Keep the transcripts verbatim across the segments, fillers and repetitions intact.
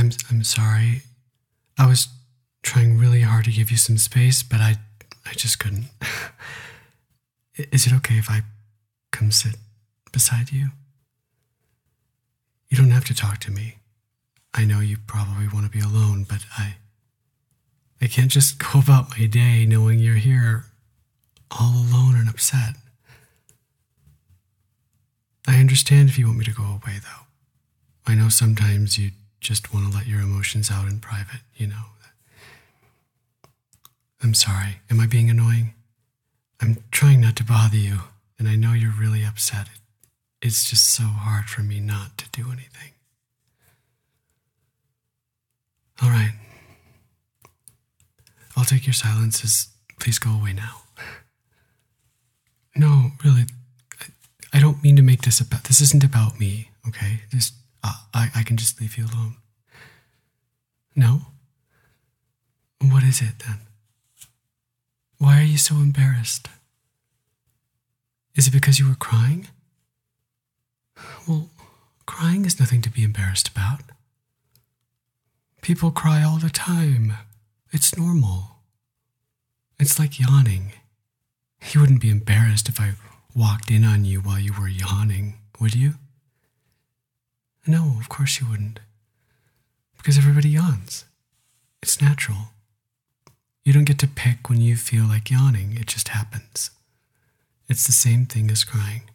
I'm I'm sorry. I was trying really hard to give you some space, but I I just couldn't. Is it okay if I come sit beside you? You don't have to talk to me. I know you probably want to be alone, but I I can't just go about my day knowing you're here all alone and upset. I understand if you want me to go away, though. I know sometimes you just want to let your emotions out in private, you know. I'm sorry. Am I being annoying? I'm trying not to bother you, and I know you're really upset. It's just so hard for me not to do anything. All right. I'll take your silences. Please go away now. No, really, I, I don't mean to make this about, this isn't about me, okay? Just, uh, I, I can just leave you alone. No? What is it then? Why are you so embarrassed? Is it because you were crying? Well, crying is nothing to be embarrassed about. People cry all the time. It's normal. It's like yawning. You wouldn't be embarrassed if I walked in on you while you were yawning, would you? No, of course you wouldn't. Because everybody yawns. It's natural. You don't get to pick when you feel like yawning. It just happens. It's the same thing as crying.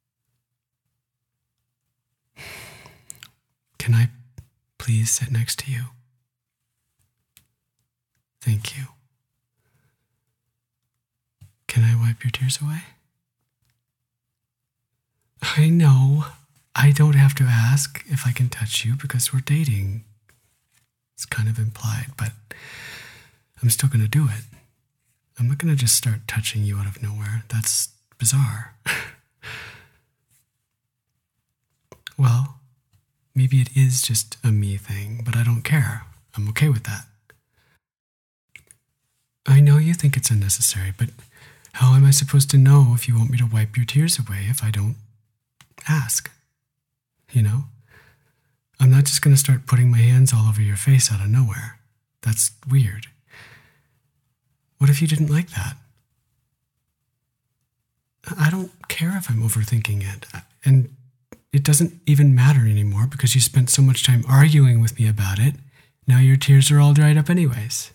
Can I please sit next to you? Thank you. Can I wipe your tears away? I know. I don't have to ask if I can touch you because we're dating. It's kind of implied, but I'm still going to do it. I'm not going to just start touching you out of nowhere. That's bizarre. Well, maybe it is just a me thing, but I don't care. I'm okay with that. I know you think it's unnecessary, but how am I supposed to know if you want me to wipe your tears away if I don't ask? You know? I'm not just going to start putting my hands all over your face out of nowhere. That's weird. What if you didn't like that? I don't care if I'm overthinking it. And it doesn't even matter anymore because you spent so much time arguing with me about it. Now your tears are all dried up anyways.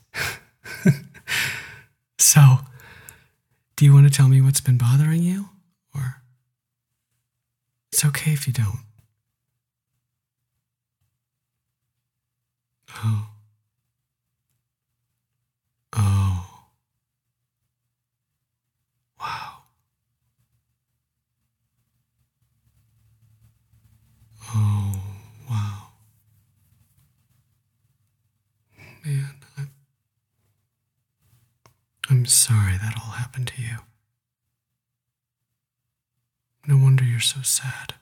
So, do you want to tell me what's been bothering you? Or it's okay if you don't. Oh. Oh. Wow. Oh, wow. Man, I'm, I'm sorry that all happened to you. No wonder you're so sad.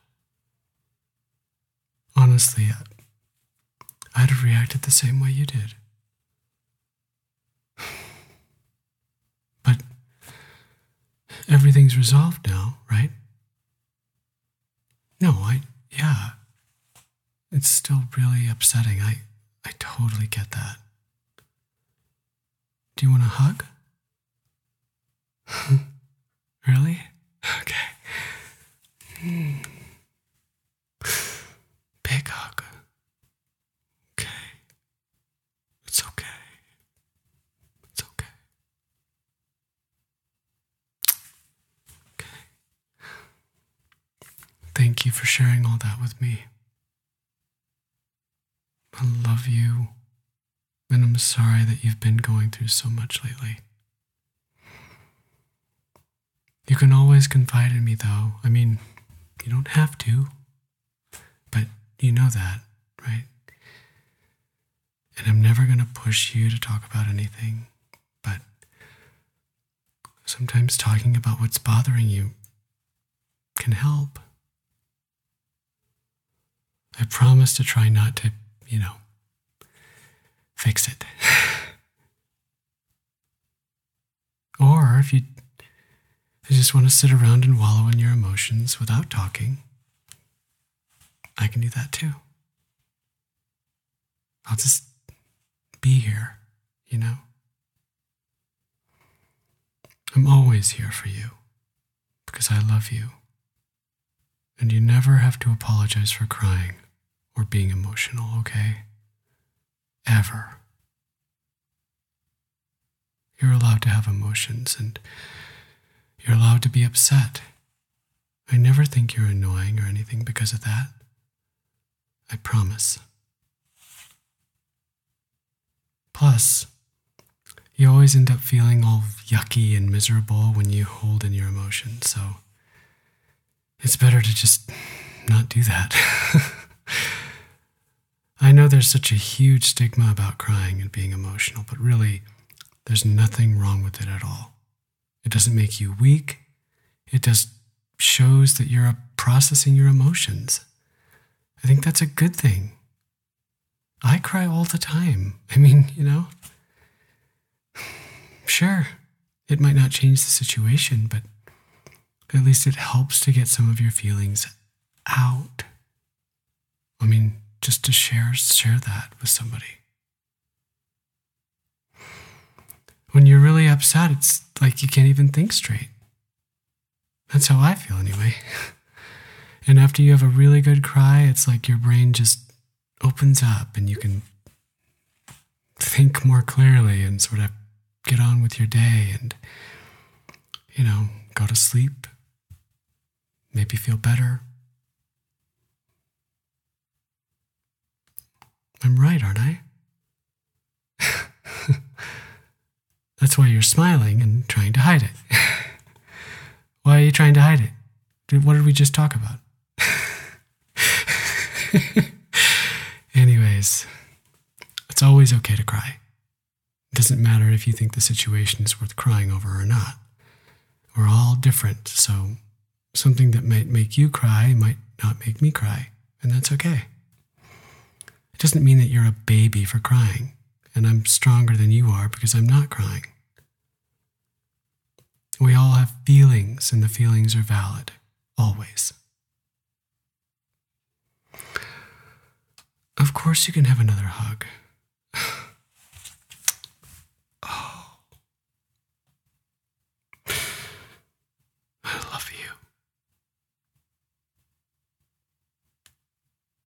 Honestly, I'd have reacted the same way you did. But everything's resolved now, right? No, I, yeah. It's still really upsetting. I, I totally get that. Do you want a hug? Really? Okay. Big hug. Okay. It's okay. It's okay. Okay. Thank you for sharing all that with me. I love you, and I'm sorry that you've been going through so much lately. You can always confide in me, though. I mean, you don't have to, but you know that, right? And I'm never going to push you to talk about anything, but sometimes talking about what's bothering you can help. I promise to try not to, you know, fix it. Or if you, you just want to sit around and wallow in your emotions without talking, I can do that too. I'll just be here, you know? I'm always here for you because I love you. And you never have to apologize for crying or being emotional, okay? Ever. You're allowed to have emotions and you're allowed to be upset. I never think you're annoying or anything because of that. I promise. Plus, you always end up feeling all yucky and miserable when you hold in your emotions, so it's better to just not do that. I know there's such a huge stigma about crying and being emotional, but really, there's nothing wrong with it at all. It doesn't make you weak. It just shows that you're processing your emotions. I think that's a good thing. I cry all the time. I mean, you know, sure, it might not change the situation, but at least it helps to get some of your feelings out. I mean, just to share share that with somebody. When you're really upset, it's like you can't even think straight. That's how I feel anyway. And after you have a really good cry, it's like your brain just opens up and you can think more clearly and sort of get on with your day and, you know, go to sleep, maybe feel better. I'm right, aren't I? That's why you're smiling and trying to hide it. Why are you trying to hide it? Dude, what did we just talk about? Anyways, it's always okay to cry. It doesn't matter if you think the situation is worth crying over or not. We're all different, so something that might make you cry might not make me cry, and that's okay. It doesn't mean that you're a baby for crying, and I'm stronger than you are because I'm not crying. We all have feelings, and the feelings are valid, always. Of course you can have another hug.